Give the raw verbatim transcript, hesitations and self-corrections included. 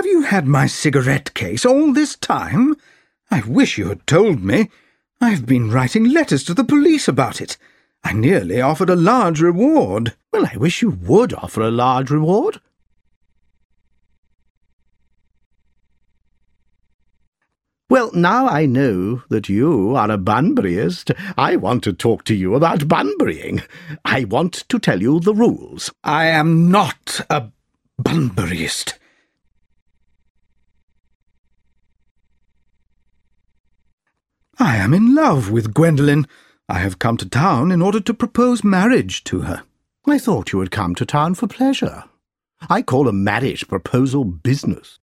Have you had my cigarette case all this time? I wish you had told me. I've been writing letters to the police about it. I nearly offered a large reward. Well, I wish you would offer a large reward. Well, now I know that you are a Bunburyist, I want to talk to you about Bunburying. I want to tell you the rules. I am not a Bunburyist. I am in love with Gwendolen. I have come to town in order to propose marriage to her. I thought you had come to town for pleasure. I call a marriage proposal business.